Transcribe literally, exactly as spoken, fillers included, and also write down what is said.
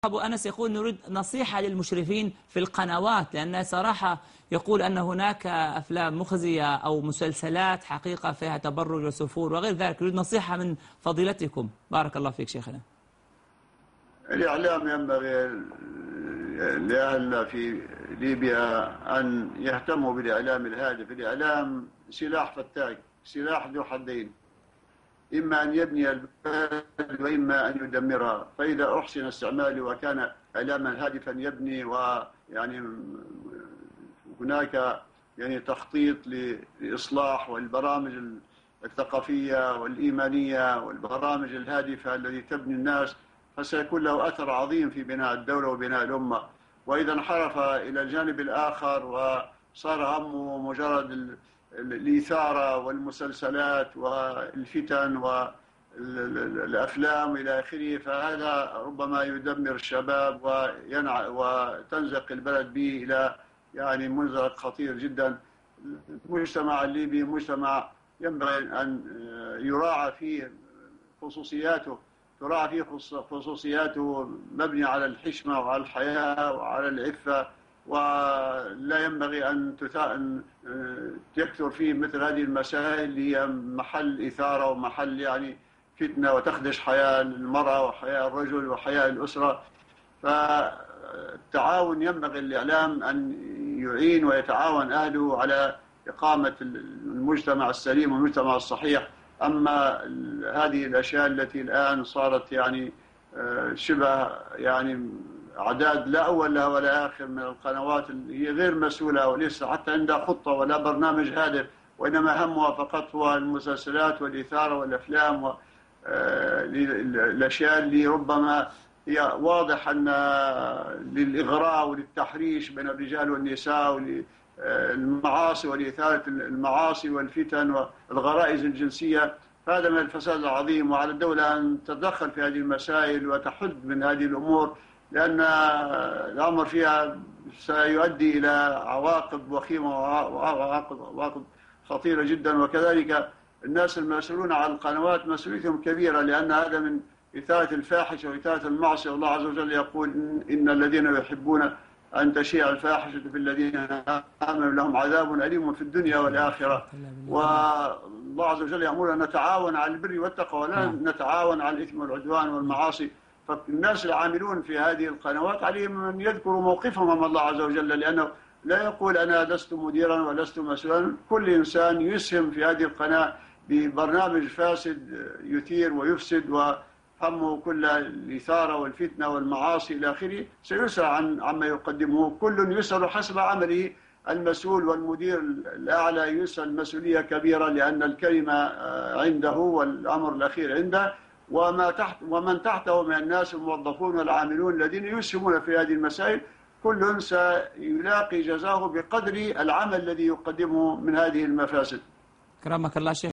أبو أنس يقول نريد نصيحة للمشرفين في القنوات، لأن صراحة يقول أن هناك أفلام مخزية أو مسلسلات حقيقة فيها تبرج وسفور وغير ذلك. نريد نصيحة من فضيلتكم. بارك الله فيك شيخنا. الإعلام ينبغي لأهلنا في ليبيا أن يهتموا بالإعلام الهادف. الإعلام سلاح فتاك، سلاح ذو حدين، إما أن يبني البلد وإما أن يدمرها. فإذا أحسن استعماله وكان إعلاما هادفا يبني، ويعني هناك يعني تخطيط لإصلاح والبرامج الثقافية والإيمانية والبرامج الهادفة التي تبني الناس، فسيكون له أثر عظيم في بناء الدولة وبناء الأمة. وإذا انحرف إلى الجانب الآخر وصار همه مجرد الإثارة والمسلسلات والفتن والأفلام إلى آخره، فهذا ربما يدمر الشباب وينع وتنزق البلد به إلى يعني منزلق خطير جدا. المجتمع الليبي مجتمع ينبغي أن يراعى فيه خصوصياته، تراعى فيه خصوصياته مبنية على الحشمة وعلى الحياة وعلى العفة، ولا ينبغي أن تكثر فيه مثل هذه المسائل اللي هي محل إثارة ومحل يعني فتنة وتخدش حياة المرأة وحياة الرجل وحياة الأسرة. فالتعاون ينبغي الإعلام أن يعين ويتعاون أهله على إقامة المجتمع السليم والمجتمع الصحيح. أما هذه الأشياء التي الآن صارت يعني شبه يعني أعداد لا أول لها ولا آخر من القنوات اللي هي غير مسؤولة وليس حتى عندها خطة ولا برنامج هادف، وإنما همها فقط هو المسلسلات والإثارة والأفلام والأشياء اللي ربما هي واضح أن للإغراء وللتحريش بين الرجال والنساء والمعاصي ولإثارة المعاصي والفتن والغرائز الجنسية. هذا من الفساد العظيم، وعلى الدولة أن تتدخل في هذه المسائل وتحد من هذه الأمور، لأن الأمر فيها سيؤدي إلى عواقب وخيمة وعواقب خطيرة جدا. وكذلك الناس المسؤولون عن القنوات مسؤوليتهم كبيرة، لأن هذا من إثارة الفاحشة وإثارة المعصية. والله عز وجل يقول إن الذين يحبون أن تشيع الفاحشة في الذين آمنوا لهم عذاب أليم في الدنيا والآخرة. والله عز وجل يأمرنا أن نتعاون على البر والتقوى ولا نتعاون على الإثم والعدوان والمعاصي. فالناس العاملون في هذه القنوات عليهم أن يذكروا موقفهم أمام الله عز وجل، لأنه لا يقول أنا لست مديرا ولست مسؤولا. كل إنسان يسهم في هذه القناة ببرنامج فاسد يثير ويفسد وهمه كل الإثارة والفتنة والمعاصي إلى آخره سيسأل عن عما يقدمه. كل يسأل حسب عمله. المسؤول والمدير الأعلى يسأل مسؤولية كبيرة، لأن الكلمة عنده والأمر الأخير عنده، وما تحت ومن تحته من الناس الموظفون والعاملون الذين يسهمون في هذه المسائل، كل سيلاقي جزاءه بقدر العمل الذي يقدمه من هذه المفاسد. كرمك الله شيخ.